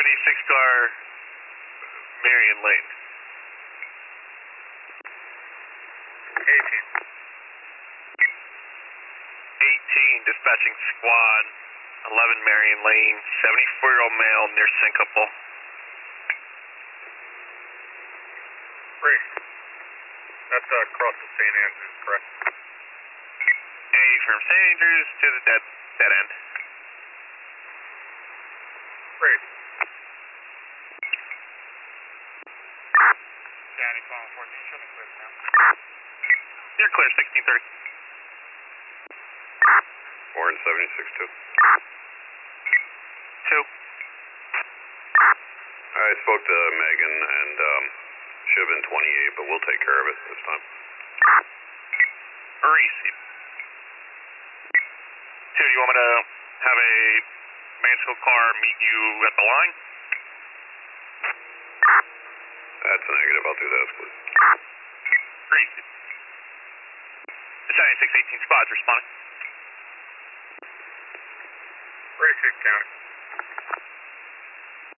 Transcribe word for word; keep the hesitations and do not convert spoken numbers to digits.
seventy-six car, Marion Lane. eighteen. eighteen, dispatching squad, eleven Marion Lane, seventy-four-year-old male near Syncopal. Three. That's uh, across the Saint Andrews, correct? A from Saint Andrews to the dead, dead end. Three. County phone fourteen, show me clear now. You're clear, sixteen thirty. four and seventy-six two. Two. I spoke to Megan and um, should have been twenty-eight, but we'll take care of it this time. Receive. Two, do you want me to have a Mansfield car meet you at the line? That's a negative. I'll do that, please. Receive. The seventy-six eighteen squad's responding. Three six County.